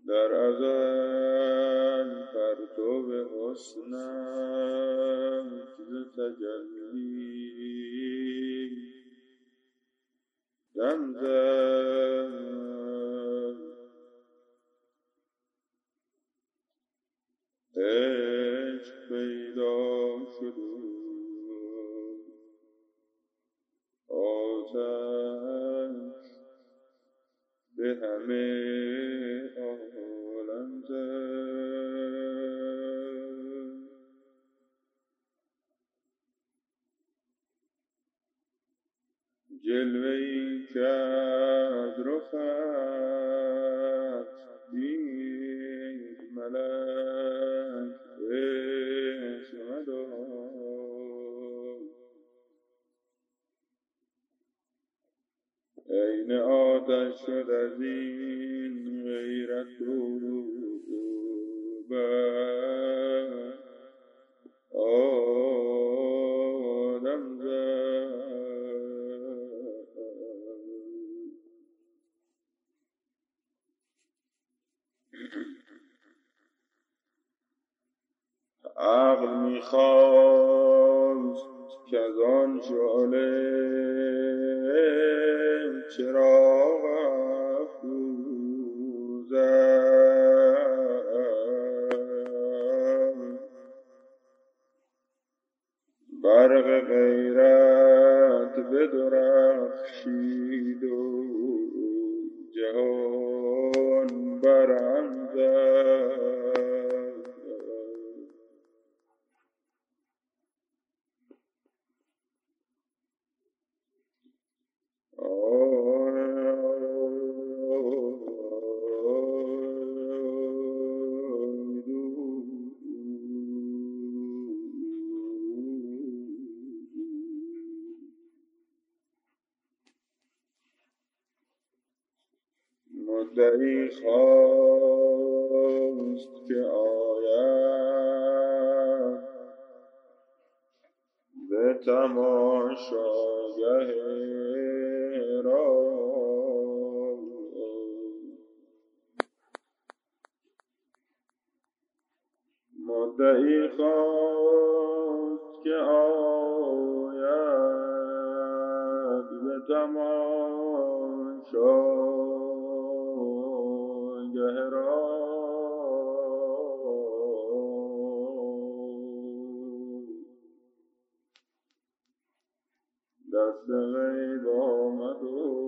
در ازل پرتو حسنت ز تجلی دم زد. عشق پیدا شد و آتش به همه عالم زد. جلوه‌ای کرد رخت دید ملک عشق مدار. عین آتش شد از این غیرت و بر آدم زد. عقل می‌خواست کز آن شعله چراغ افروزد. برق غیرت بدرخشید و جهان برهم زد. مدعی خواست که آید به تماشاگه راز. مدعی خواست که آید به تماشاگه راز. دست غیب آمد و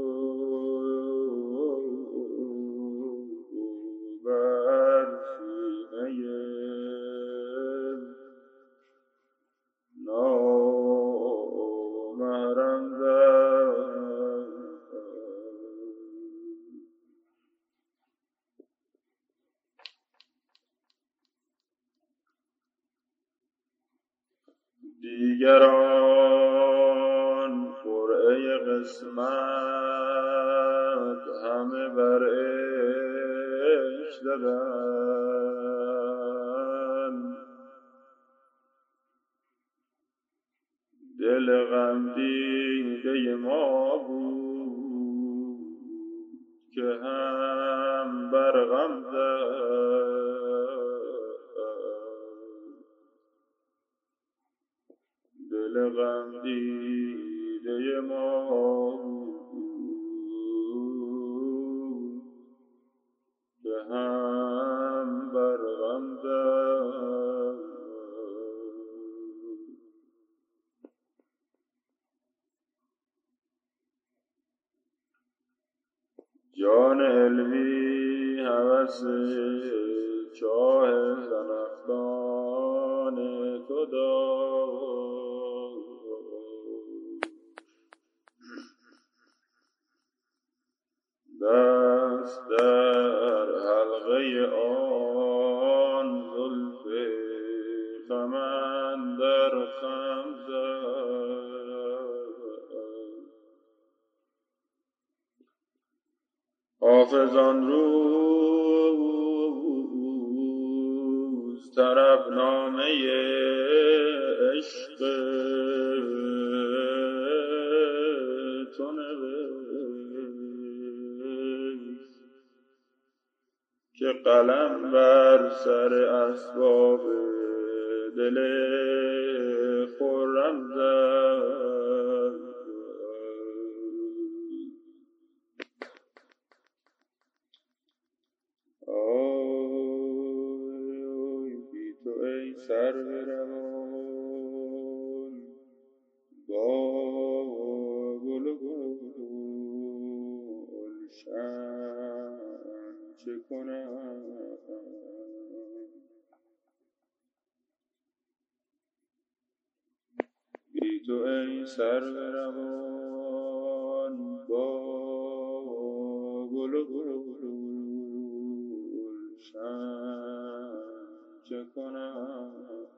بر سینه نامحرم زد. دیگران قرعه قسمت همه بر عشق زدند. دل غم دیده ما بود که هم بر غم زد. دل غم دیده ما بود که هم بر غم زد. جان علوی هوس چاه زنخدان تو داشت. دست در حلقه آن زلف خم اندر خم زد. حافظ آن روز طربنامه عشق تو نوشت که قلم بر سر اسباب دل خرم زد. آی بی تو ای سرو روان، با گل و گلشن چه کنم؟ بی تو ای سرو روان، با گل و گلشن چه کنم؟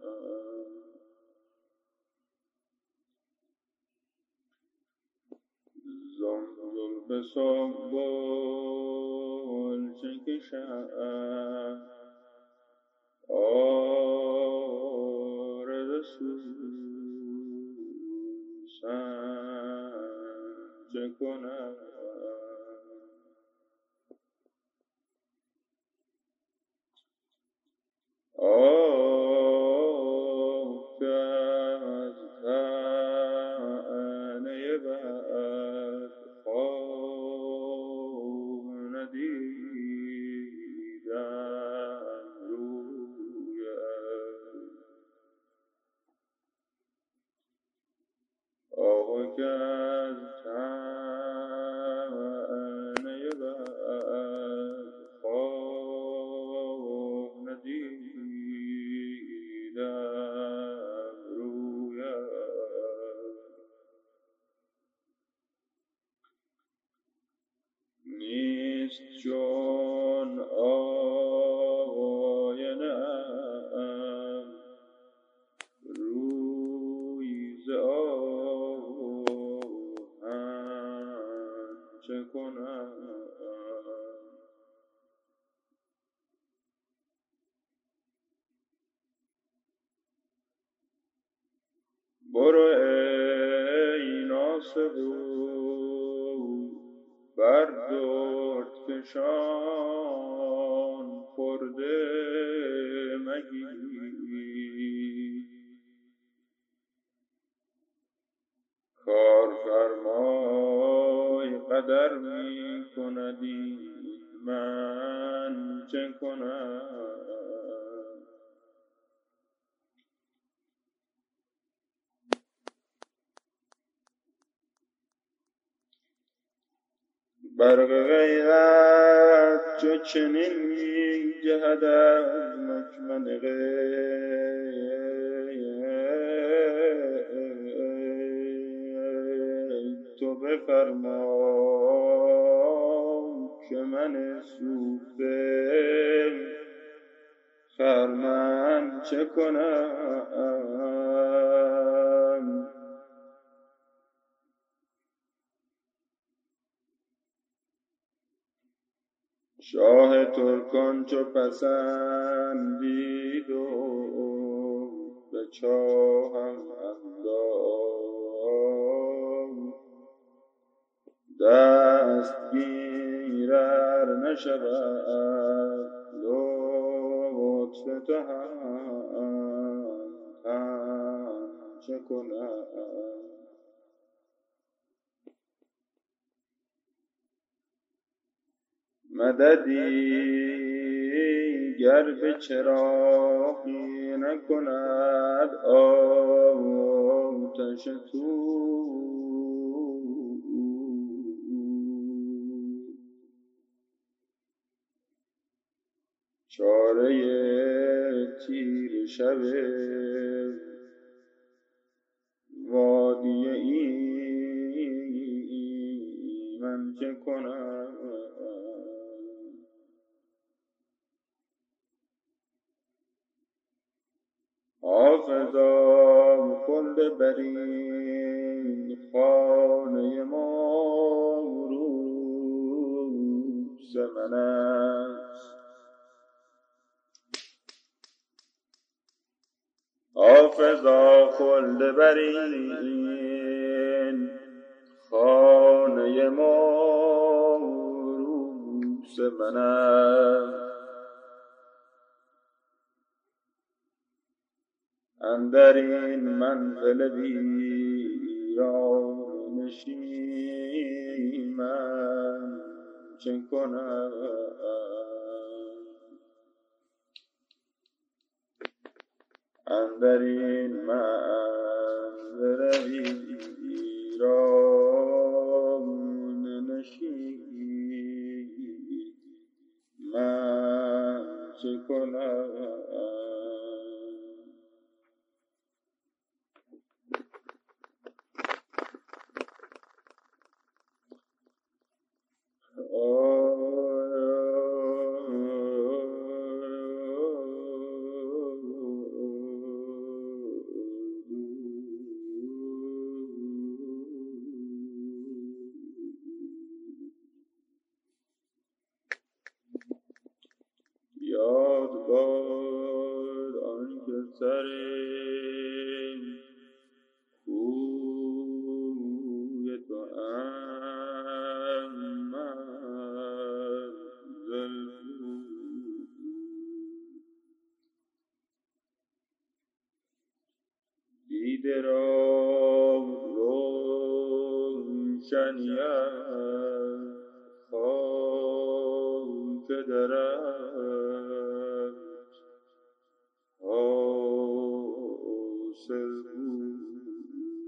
زلف سنبل چه کشم، عارض سوسن چه کنم؟ آه که از طعنه بد خواه ندیدم رویت. آه که از طعنه بد خواه ندیدم رویت. نیست چون آینه ام روی ز آهن چه کنم؟ برو ای ناصحو بر دردکشان خرده مگیر. کارفرمای قدر می کندی من چه کنم؟ برق غیرت چو چنین می جهد از مکمن غیب، تو بفرما که من سوخته خرمن چه کنم؟ شاه ترکان چو پسندید و به چاهم انداخت، دستگیر ار نشود لطف تو هم چه کنم؟ مددی گر به چراغی نکند آتش طور، چاره تیره شب وادی ایمن چه کنم؟ حافظا خلد برین خانه ما عروس من است. حافظا خلد برین خانه ما عروس من است. اندر این منزل ویران نشین من چه کنم؟ اندر این منزل ویران نشین من چه کنم؟ یاد باد آن که سر کوی تو منزل بود. دیده را روشنی از خاک درت حاصل بود.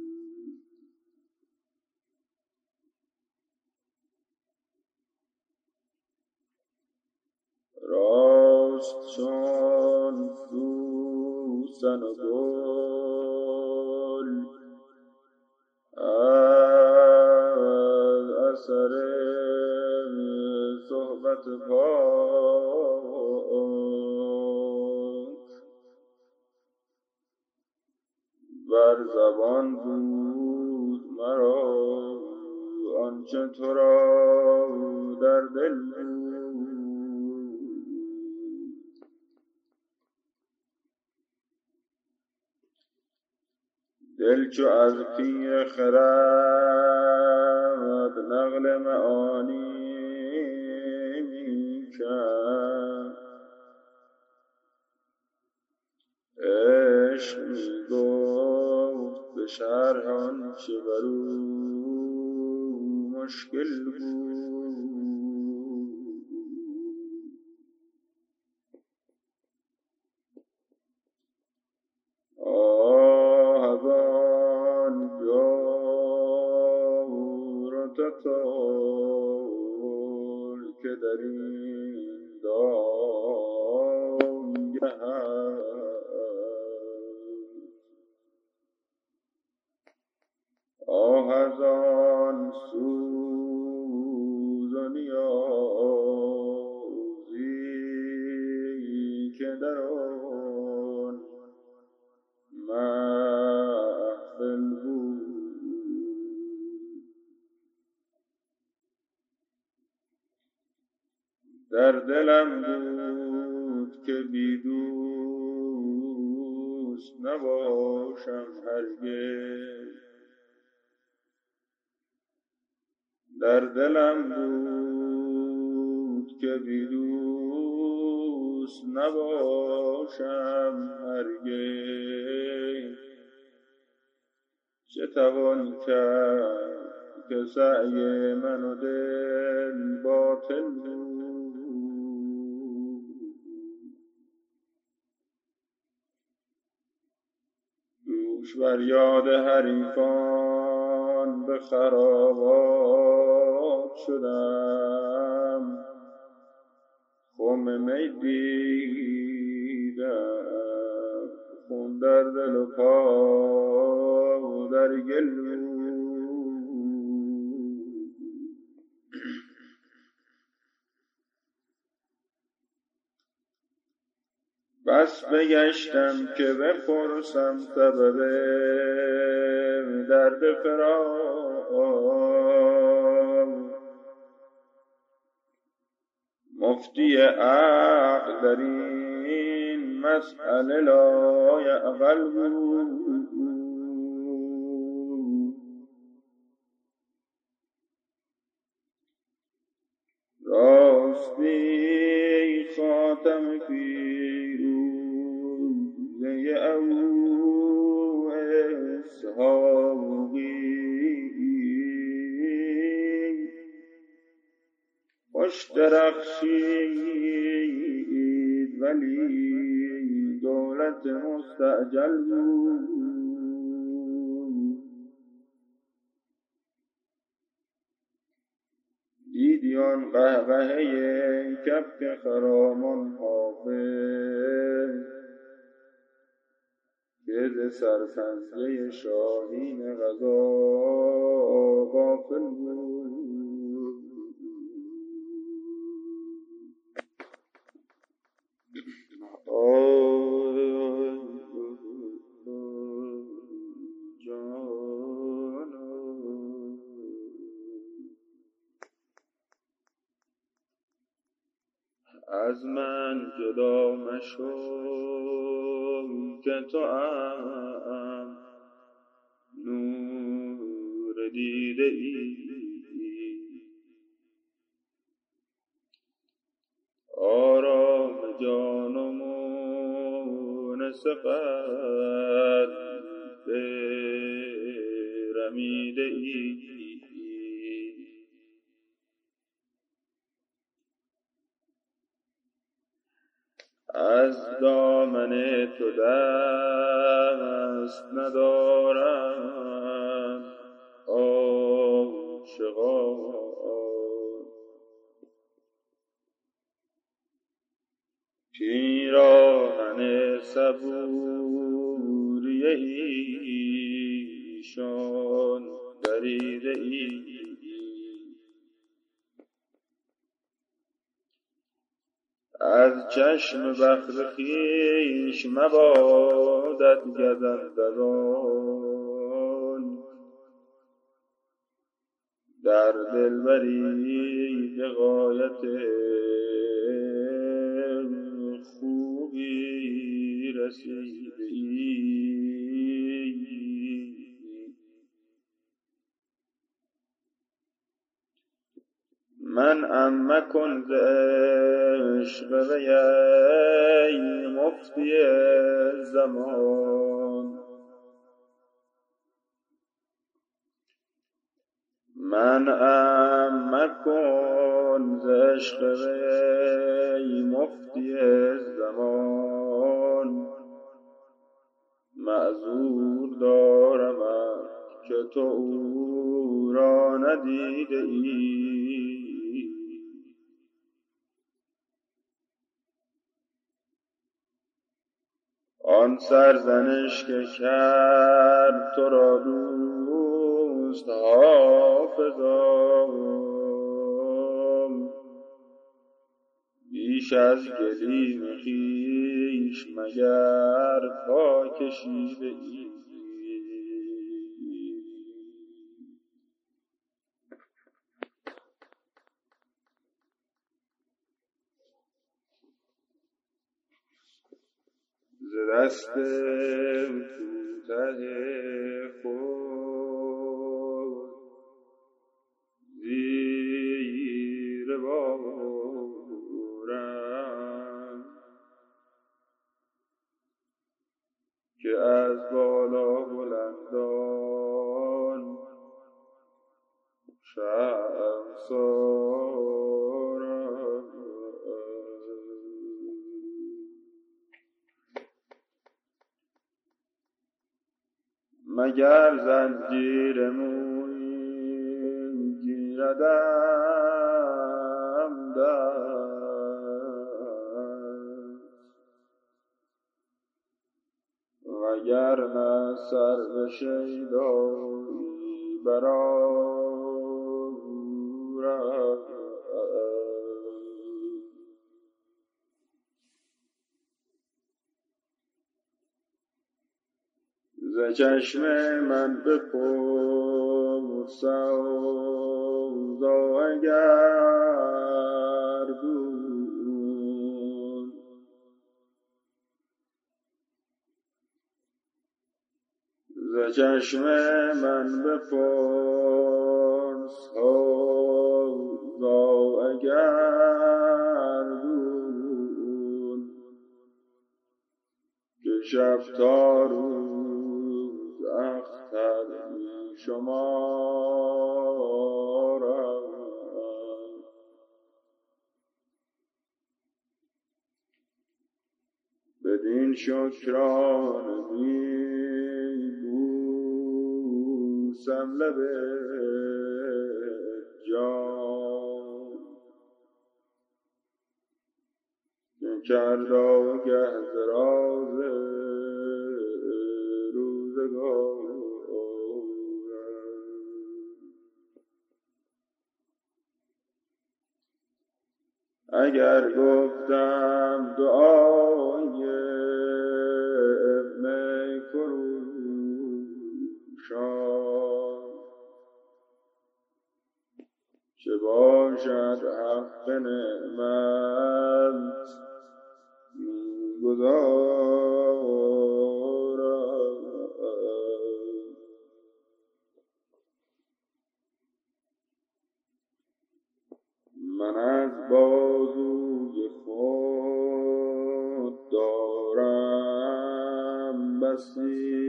راست چون سوسن و گل از اثر صحبت پاک بر زبان بود مرا آنچه تو را در دل بود. دل چو از پیر خرد نقل معانی کرد، عشق می گفت به شرح آنچه بر او مشکل بود. از آن جور و تطور که در این دامگه هست، از آن سوز و نیازی که در آن محفل بود. در دلم بود که بی دوست نباشم هرگز، در دلم بود که بی دوست نباشم هرگز. چه توان کرد که سعی من و دل باطل بود. دوش بر یاد حریفان به خرابات شدم، خم می دیدم، خون در دل و پا در گل بود. بس بگشتم که بپرسم سبب درد فراق، مفتی عقل در این مسئله لا یعقل بود. راستی خاتم پیروزه او درخشید ولی دولت مستعجل بود. دیدی آن قهقهه کبک خرامان حافظ که ز سرسبزه شاهین قضا غافل بود. از من جدا مشو که تو ام نور دیده ای، آرام جان و مونس قلب رمیده ای. از دامن تو دست ندارم عاشقان، پیراهن صبوری ایشان دریده ای. از چشم بخت خویش مبادت گزندگان، در دلبری به غایت خوبی رسیده ای. منعم مکن ز عشق وی ای مفتی زمان، منعم مکن ز عشق وی ای مفتی زمان. معذور دارم که تو او را ندیده ای. آن سرزنش که کرد تو را دوست حافظا، بیش از گلیم خویش مگر پا کشیده ای. ز دست کوته خود زیر بارم، که از بالا بلندان شرمسارم. مگر زنجیر مویی گیردم دست، وگرنه سر به شیدایی برآورم. ز چشم من بپرس اوضاع گردون، ز چشم من بپرس اوضاع گردون، که شب تا روز اختر می شمارم. بدین شکرانه می بوسم لب جان که کرد آگه ز راز روزگار. اگر گفتم دعای می فروشان چه باشد حق نعمت می‌گذارم. من از بازوی خود دارم بسی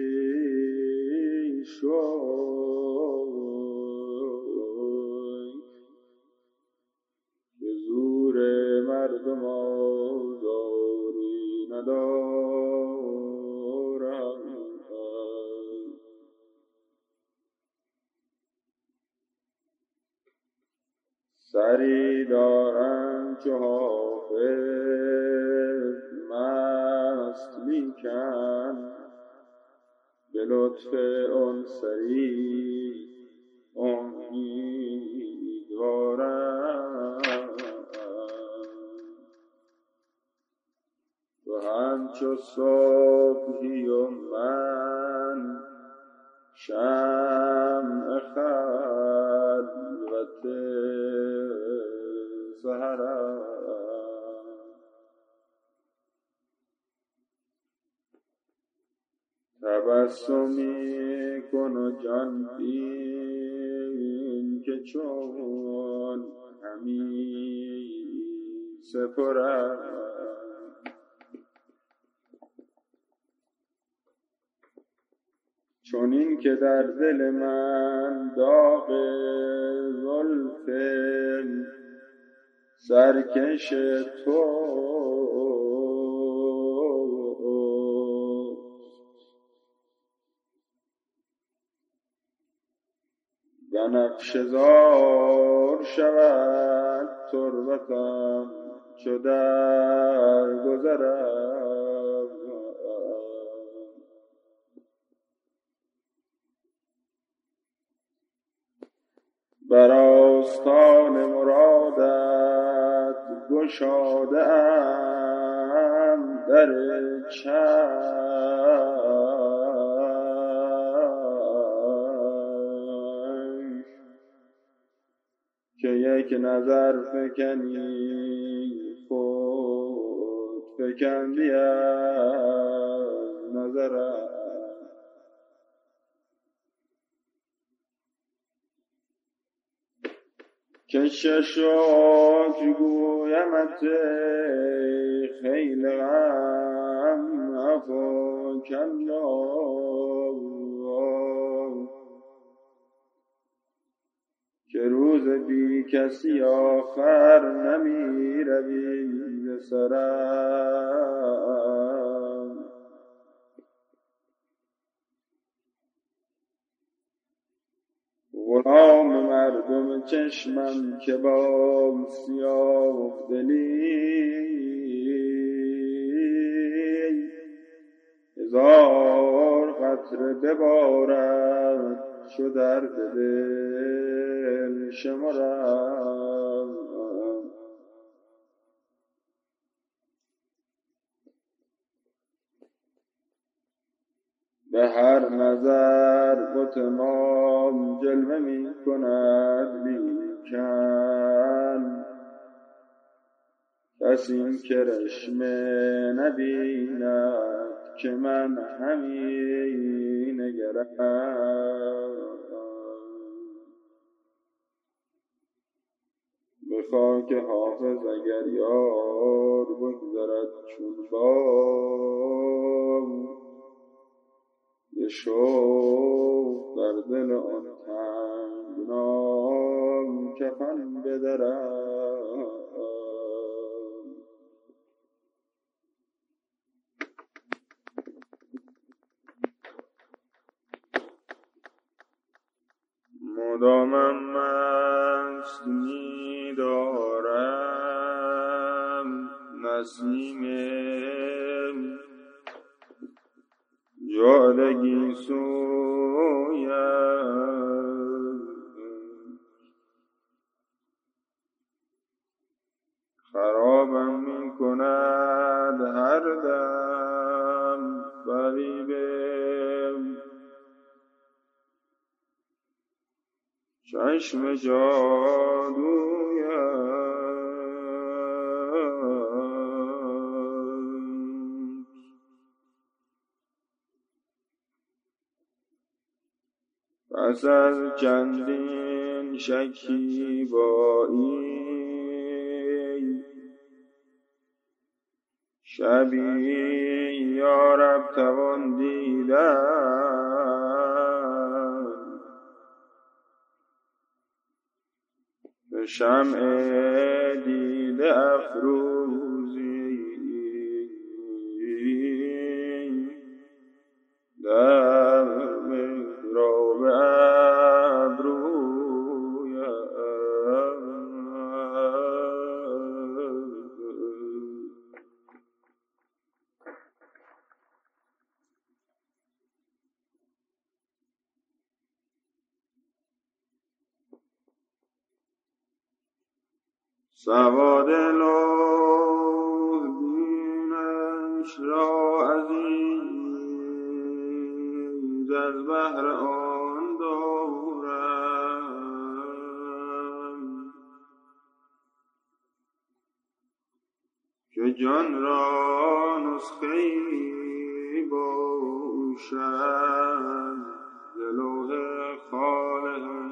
شوی که زور مردم آزاری ندارم. سری دارم چو حافظ مست لیکن به لطف آن سری امیدوارم. تو همچو صبحی و من شمع خلوت سحرم. تبسمی کن و جان بین که چون همی سپرم. چون این که در دل من داغ زلف سرکش تو بنفشه زار شود تربتم چو در گذرم. بر آستان مرادت گشاده ام در چشم که یک نظر فکنی خود فکندی از نظرم. که شکر گویمت ای خیل غم عفو کلا که روز بی کسی آخر نمی روی ز سرم. غلام مردم چشمم که با سیاه دلی هزار قطره ببارد چو درد دل شمرم. به هر نظر بت ما جلوه می کند لیکن کس این کرشمه نبیند که من همی نگرم. به خاک حافظ اگر یار بگذرد چون بام به شوق در دل آن تنگنا کفن بدرم. مدامم مست می دارم نسیم جادگی سویم، خرابم می کند هر دم فریبم چشم جادویم. پس از چندین شکیبایی شبی یارب توان دیدن به شمع دیده افروزی در مهراب ابرویم. سواد لوح بینش را عزیز از بهر آن دارم که جان را نسخه‌ای باشد ز لوح خال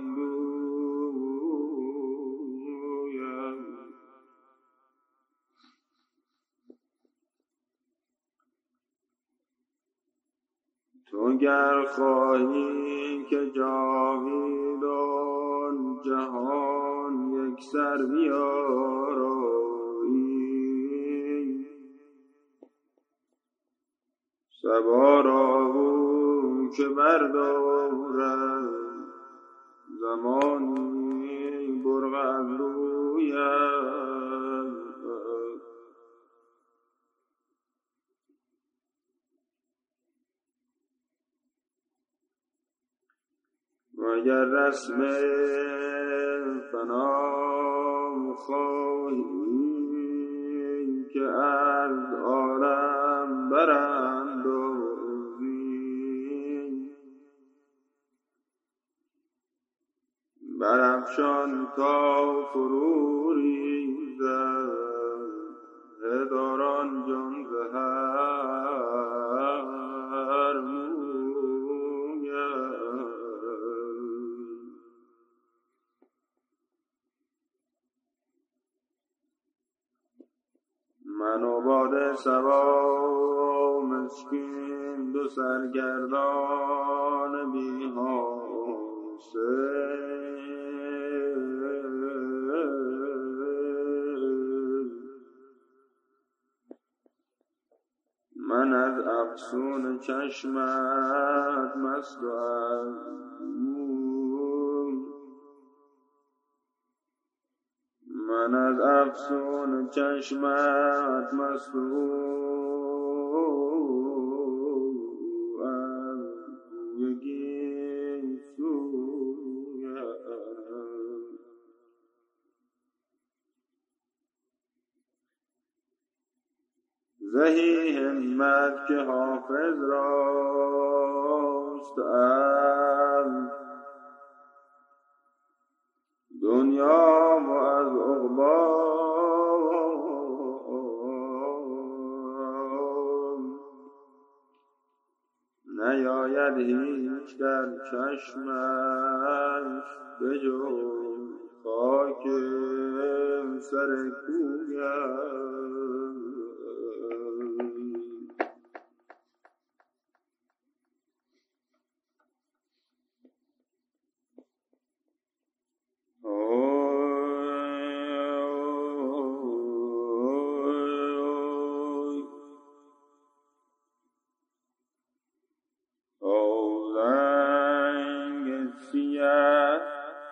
هندویم. تو گر خواهی که جاویدان جهان یک سر بیارایی، صبا را گو که بردارد زمانی برق ابرویم. مگر رسم فنا خواهی که از عالم براندازی، برافشان تا فرو ریزد هزاران جان ز هر مویم. من و باد صبا مسکین دو سرگردان بی حاصل، من از افسون چشمت مست و از من از افسون چشمت مست و از رویگی سویم. زهی همت که حافظ راست از دنیا و از عقبی، نیاید هیچ در چشمش به جز خاک سر کویم. زنگ سیه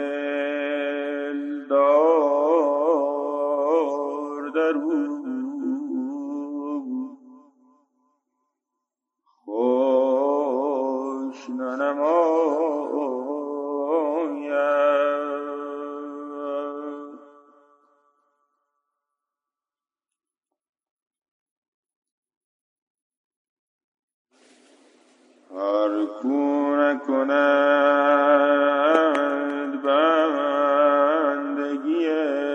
دل دار درو خوش ننماید. هر کو نکند بندگی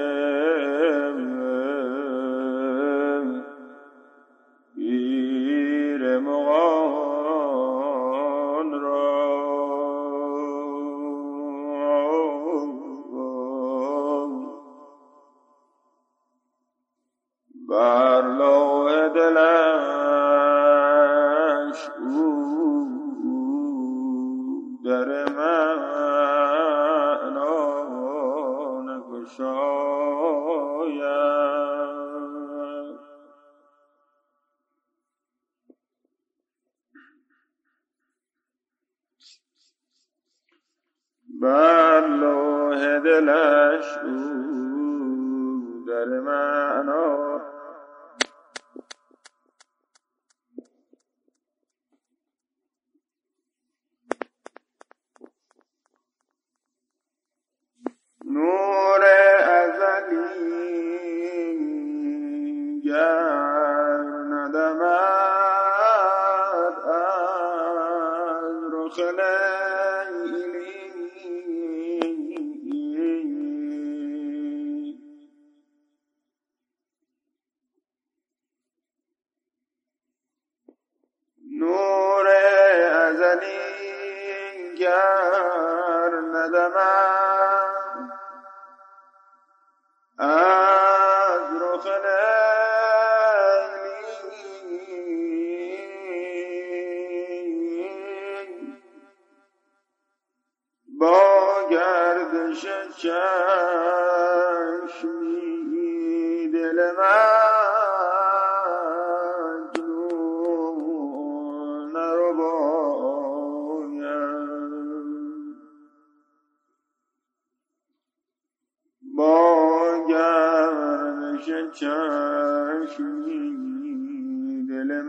پیر مغان را بر لوح دلش او در معنا نگشاید. بر لوح دلش او در معنا نور ازلی گر ندمد از رخ لیلی نور ازلی گر ندمد از رخ لیلی با گردش چشمی دل مجنون نرباید. با گردش چشمی دل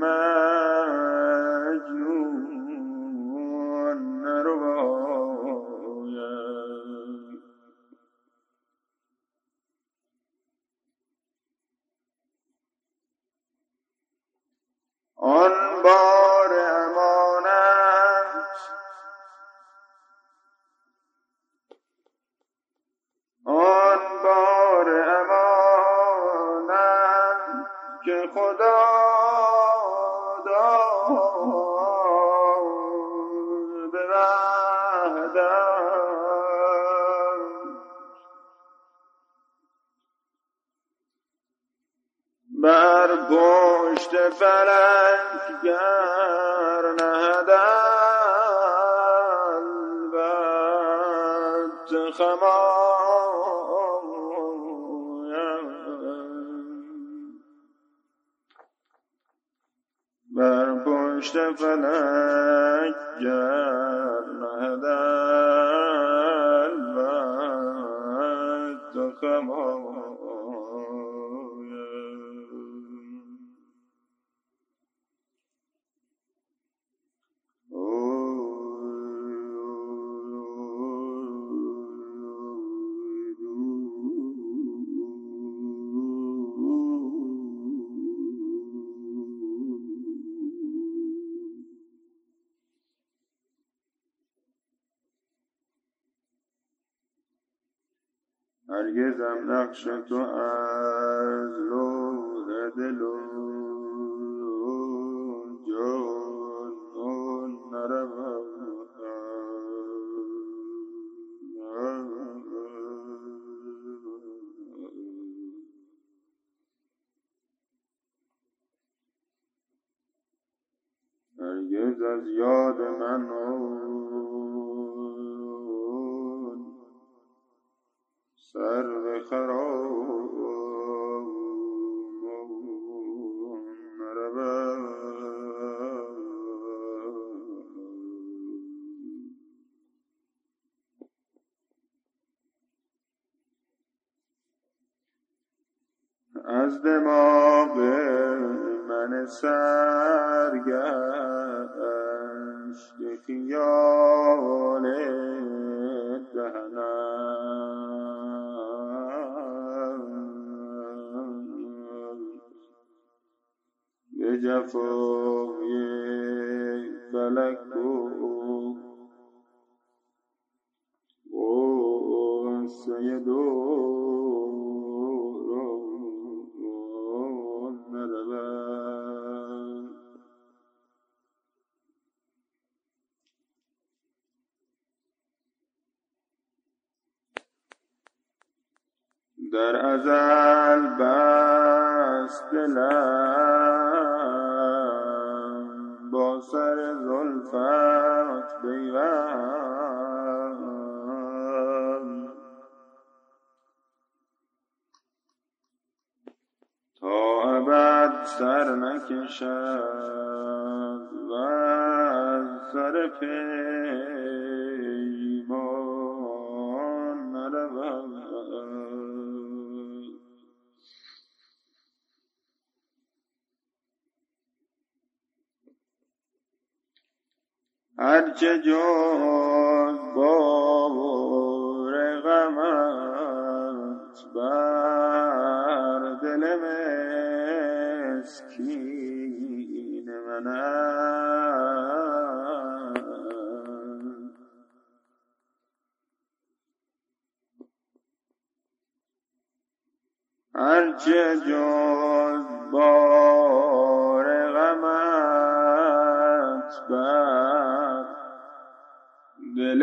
مجنون نرباید. آن بار امانت آن بار امانت که خدا داد به وحدت بر پشت فلک گر نهد البته بر پشت فلک گر نهد البته خماید. هرگزم نقش تو از لوح دل و جان نرود. هرگز از یاد من سر خراب نرود. از دماغ من سرگشت خیال دهنم به جفای فلک و غصه دوران نرود. در ازل بست دلم با سر زلفت پیوند تا ابد سر نکشد و از سر پیمان نرود. هرچه جز بار غمت بر دل مسکین من است، هرچه جز بار غمت بر دل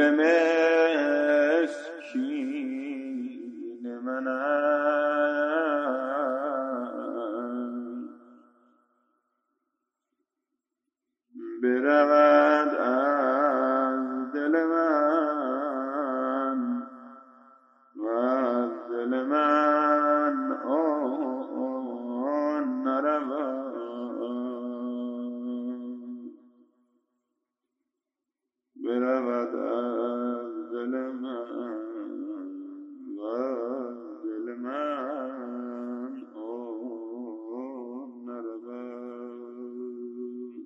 مسکین من است، برود از دل من و از دل من آن نرود. برود از دل من و از دل من آن نرود.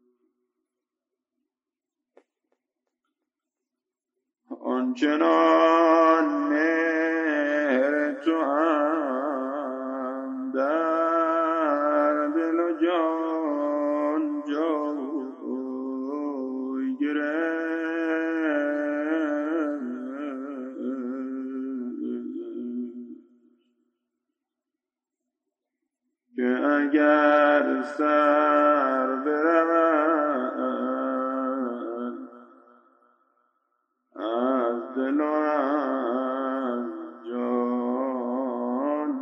آنچنان مهر تو هم در دل و جان جای گرفت که اگر سر برود از دل و از جان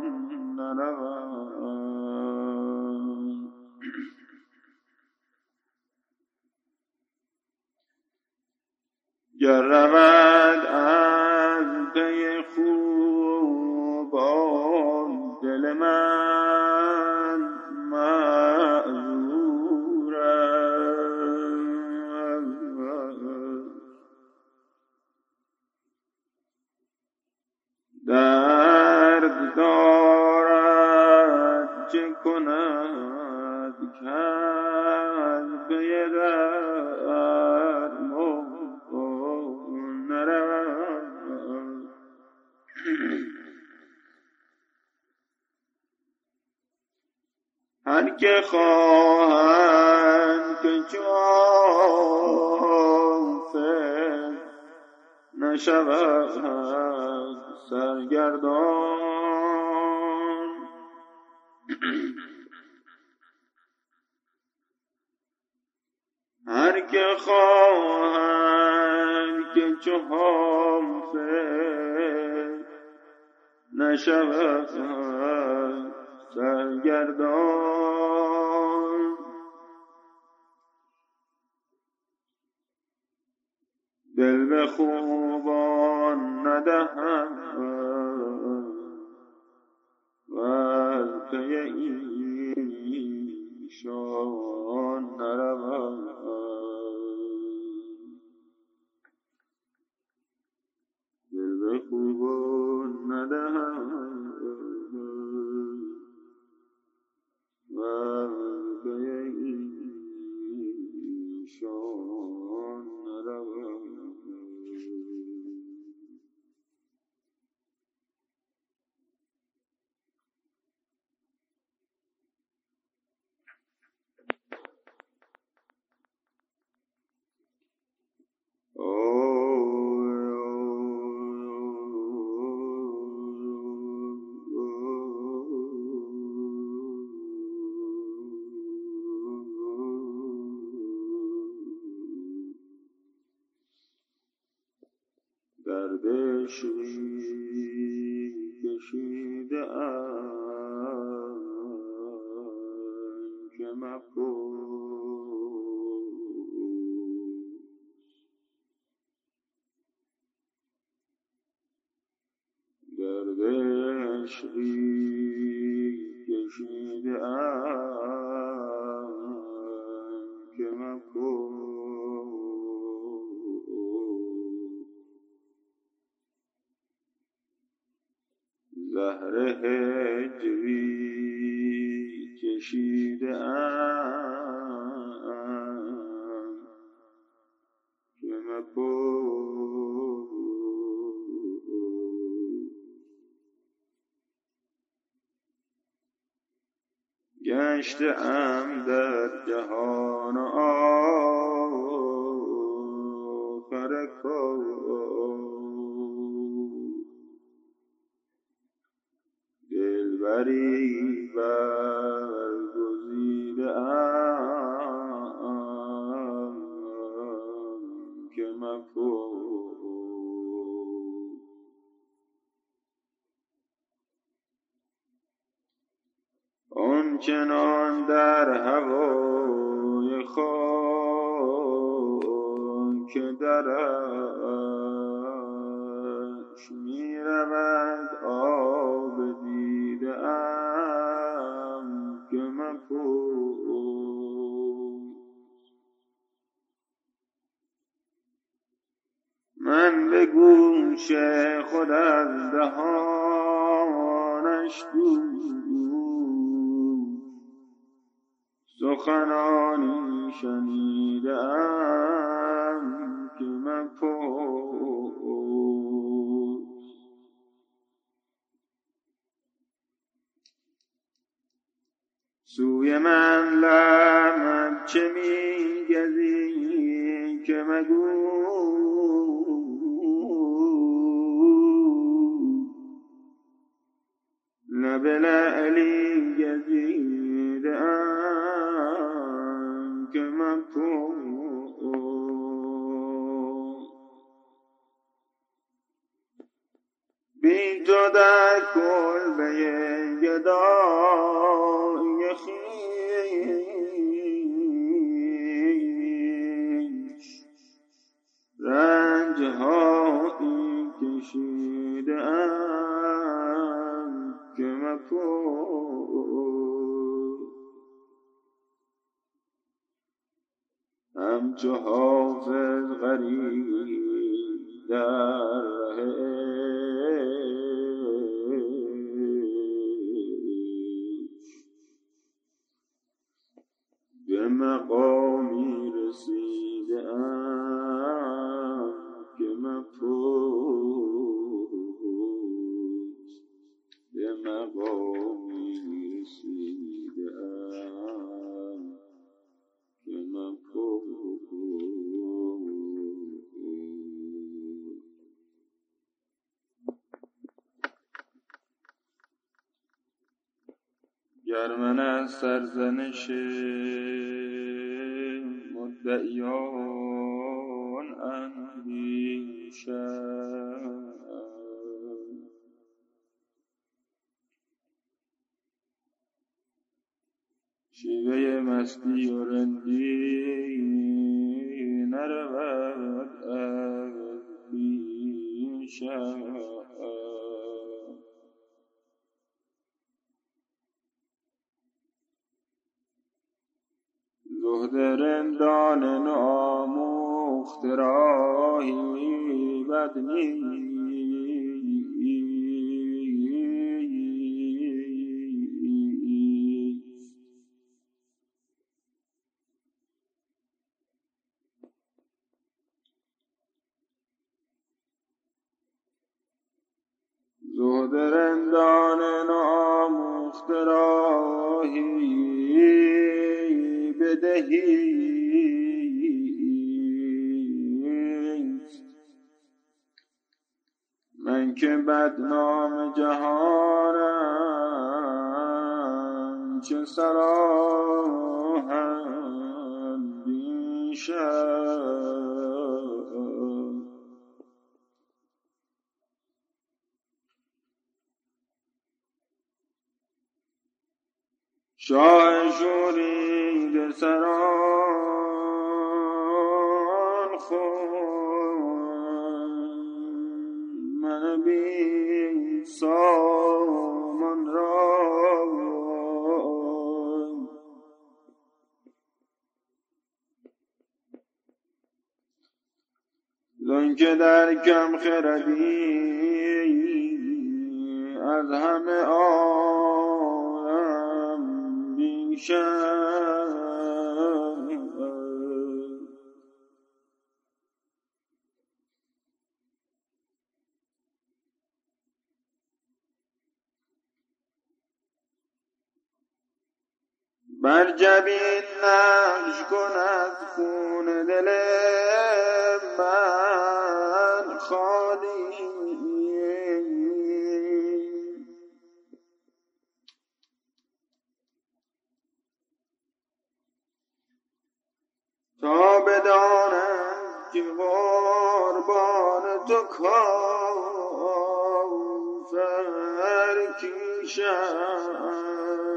نرود. گر رود از پی خوبان دل من معذور است، درد دارد چه کند کز پی درمان نرود. هر که خواهند که چو حافظ نشود سرگردان، هر که خواهند که چو حافظ نشود سرگردان، دل به خوبان ندهم و از پی ایشان نروم. دل به خوبان ندهم گرد عشقی کشیده ام که مپرس، زهر هجری کشیده ام که مپرس، گشته ام در جهان آخر کار، دلبری برگزیده ام که مپرس، آنچنان در هوای خاک درش می رود آب دیده ام که مپرس، من به گوش خود از دهانش دور سخنانی شنیده ام که مپرس، سوی من لعنت چه می گزی که مگو لب لعلی گزیده ام که مپرس، بی تو در کلبه گدایی خویش رنجهایی کشیده ام که مپرس، همچو حافظ غریب در ره به مقامی رسیده ام که مپرس، به مقامی رسیده ام که مپرس. گر من از سرزنش مدعیان اندیشم، شیوه مستی و رندی نرود از پیشم، زهد رندان ناموخته راهی بد نیست، زهد رندان ناموخته راهی بدهیست، من که بدنام جهانم چه صلاحم بیشم، شاه شورید سران خون من بی سامان را زن که در کم خردی از همه عالم بیشم بر جبین نقش کند خون دل من خالی تا بدانم که قربان تو کافر کیشم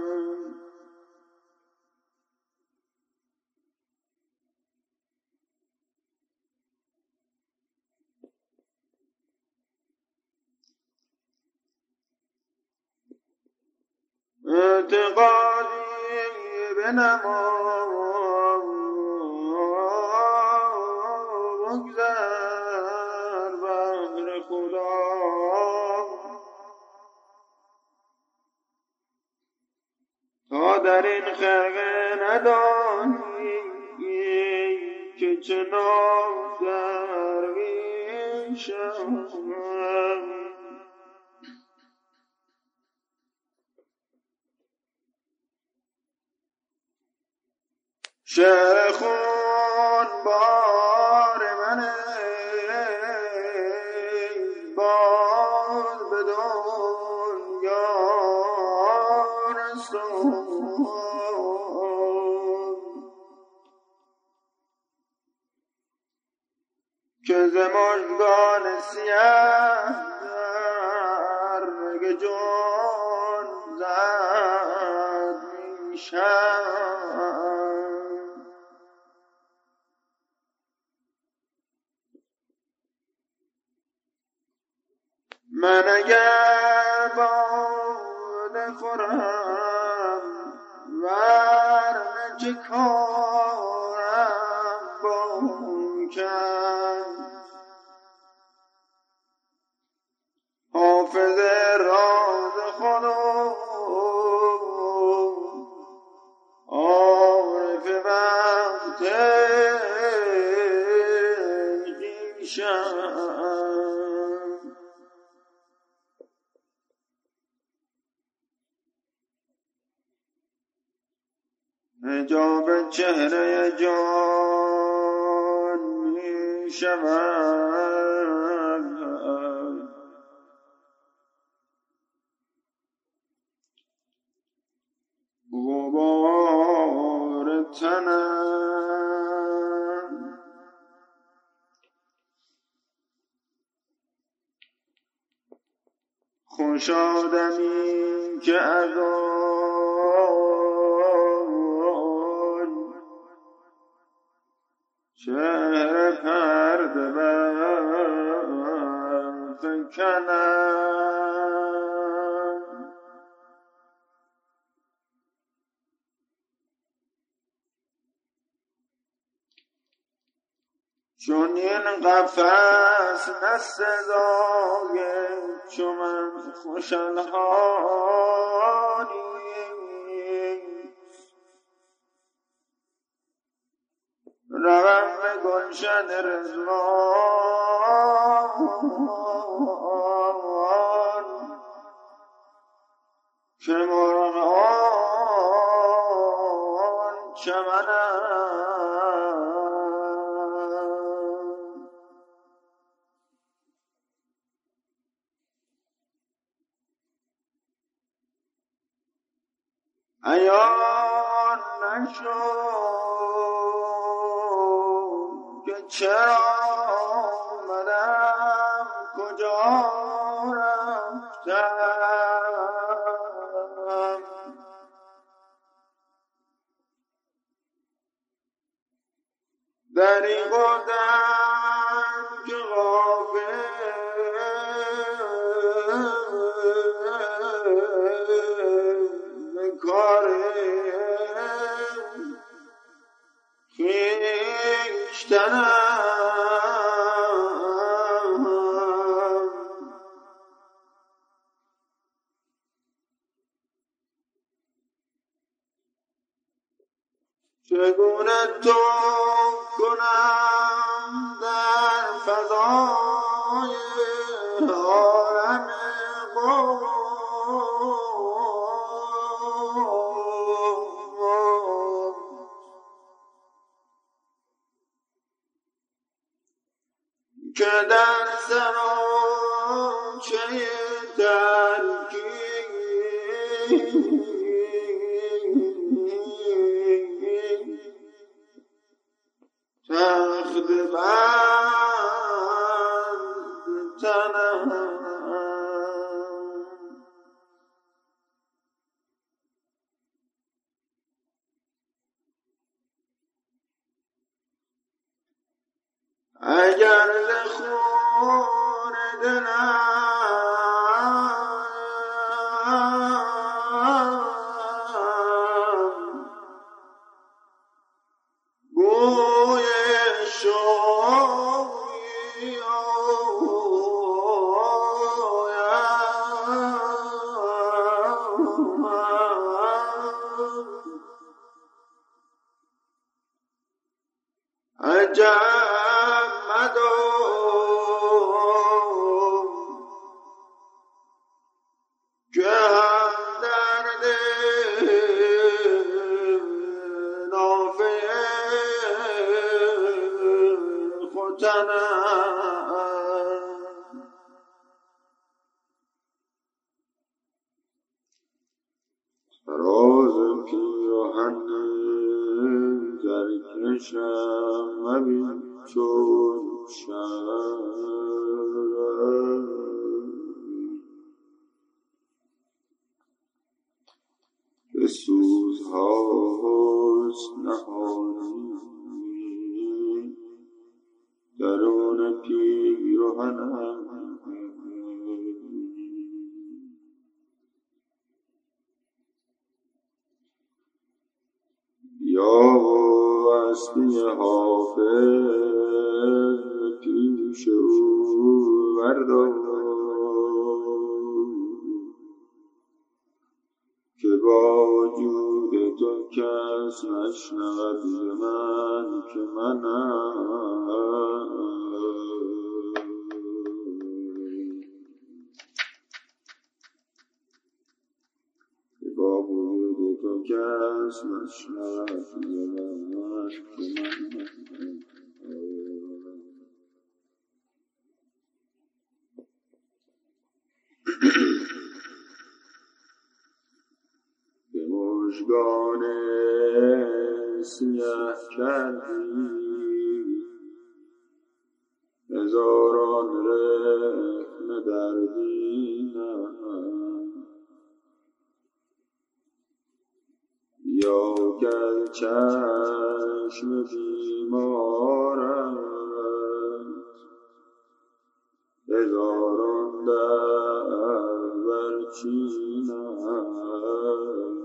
اعتقادی بنما بگذر بهر خدا تا در این خرقه ندانی که چنان درویشم شعر خون بار منه باز به دنیا رسون که ز مژگان سیه در رگ جان زد میشم من اگر باده خورم ورنه چه کارم با کم حافظ راز خدا عارف وقت خویشم حجاب چهره جان می شود غبار تنم خوش آدمی که از چهره پرده برفکنم چون این قفس نه سزای چو من خوش الحانی روم به گلشن رضوان که مرغان چمنم عیان نشد که چرا آمدم کجا رفتم دریغادم که غافل کار خویشتنم، چگونه تو کنم در فضای عالم قوم که در سراچه ترکیب تخت بند تنم، اگر ز خون دلم بوی شوقی عجب مدار که همدرد نافه ختنم، فراز پیراهن زرکشم مبین چون شب، به سوزها حسن نهانی درون پیراهنم، بیا و اسبی حافظ پیش او بردار که با وجود تو کس نشنود ز من که منم، که با وجود تو کس نشنود ز من که منم. به مژگان سیه کردی هزاران رخنه در دینم، یا که چشم بیمارت هزاران در برچینم،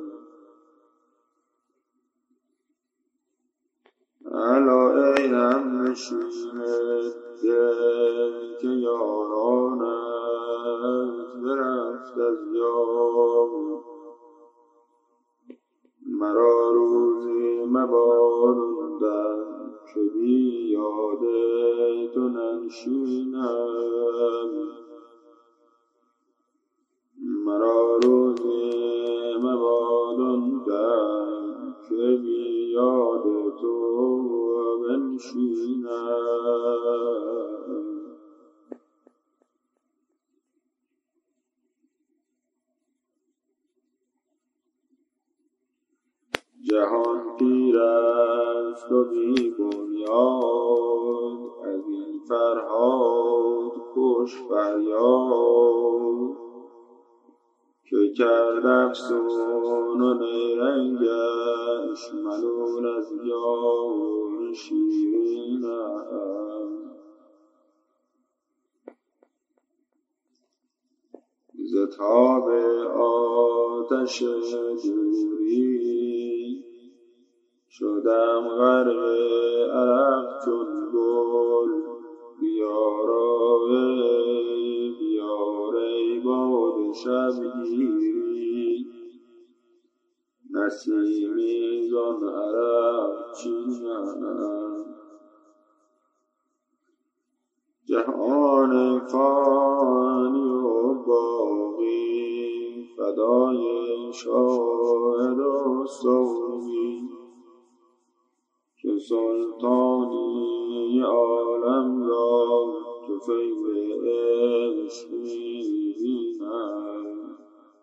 الا ای همنشین دل که یارانت برفت از یاد، مرا روزی مباردن که بی یاد تو ننشینم، مرا روزی مباردن که بی یاد تو بنشینم. جهان پیر است و بی بنیاد، از این فرهاد کش فریاد، که کرد افسون و نیرنگش ملول از یاری شیرینم. ز تاب آتش دوری شدم غرق عرق چون گل. بیار ای باد شبگیری نسیمی زان عرق چینم. جهان فانی و باقی فدای شاهد و سوری که سلطانی عالم را تو فیض عشق می‌بینم.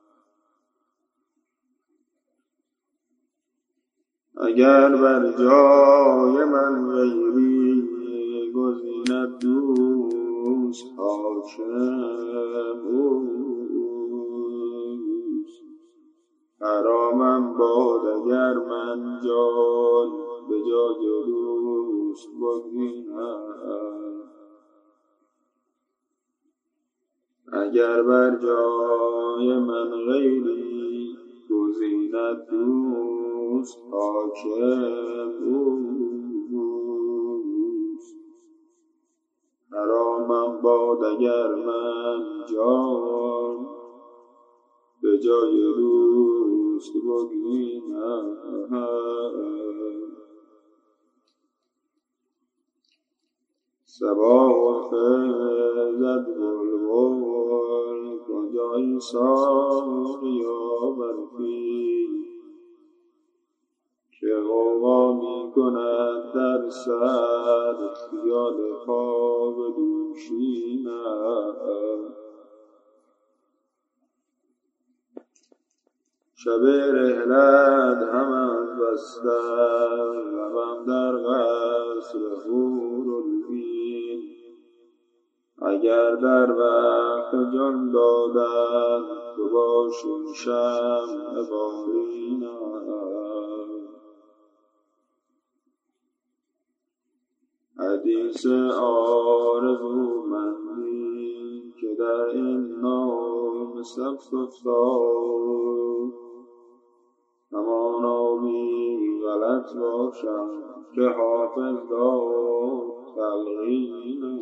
اگر بر جای من غیری گزیند دوست حاکم اوست. حرامم باد اگر من جای به جای دوست بگزینم. اگر بر جای من غیری گزیند دوست حاکم اوست. حرامم باد اگر من جای به جای دوست بگزینم. صباح خیزد بلبل کجای ساقیا برخیز که غوغا می کند در سر خیال خواب دوشینم. شب رحلت هم از بستر لبم در قصر حورالعین. اگر در وقت جان دادن تو باشون شمع بالینم. حدیث آرزومندی که در این نام ثبت افتاد همانا بی غلط باشم که حافظ داد تلقینم.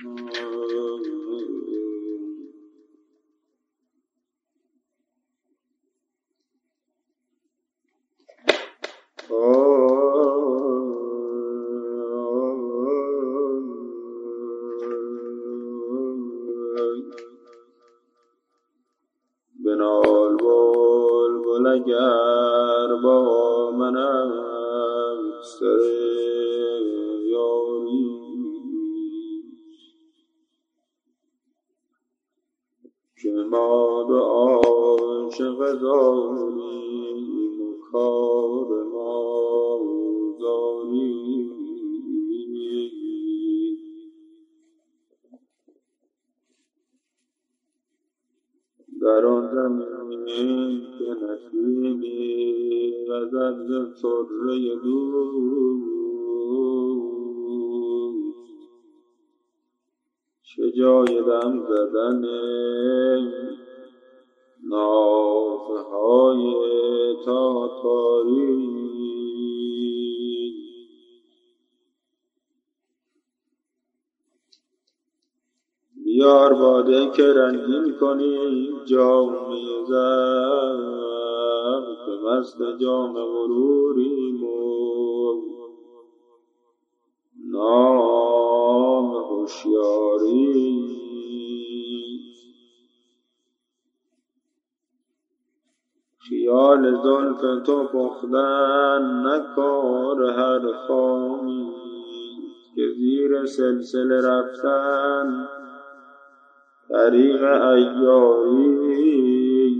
بنال بلبل اگر با منم سر یاری که ما دو عاشق زاریم و کار ما زاری. در آن زمین که نسیمی وزد ز طره دوست چه جای دم زدن نافه های تاتاری. بیار باده که رنگین کنی جامی زر که مست جام غروریم و نام هوشیاری. خیال زلف تو پختن نکار هر خامی که زیر سلسله رفتن طریق عیاری.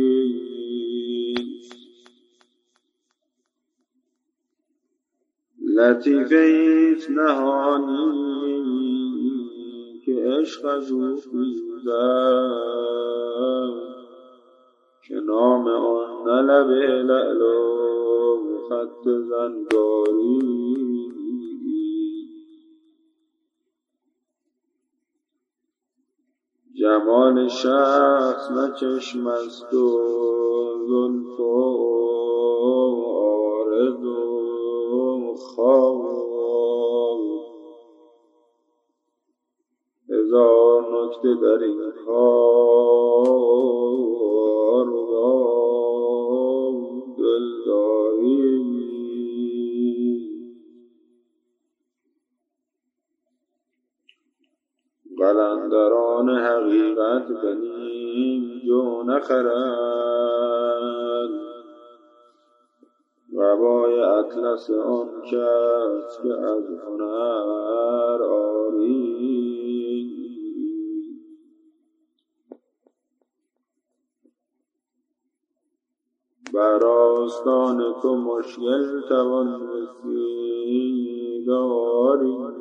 لطیفه ایست نهانی که عشق از او خیزد که نام آن نه لب لعل و خط زنگاری. جمال شخص نه چشم است و زلف و عارض و خواب. هزار نکته در این کار با دلداری. قلندران حقیقت به نیم جو نخرند، قبای اطلس آن کس که از هنر عاری. بر آستان تو مشکل توان رسید آری.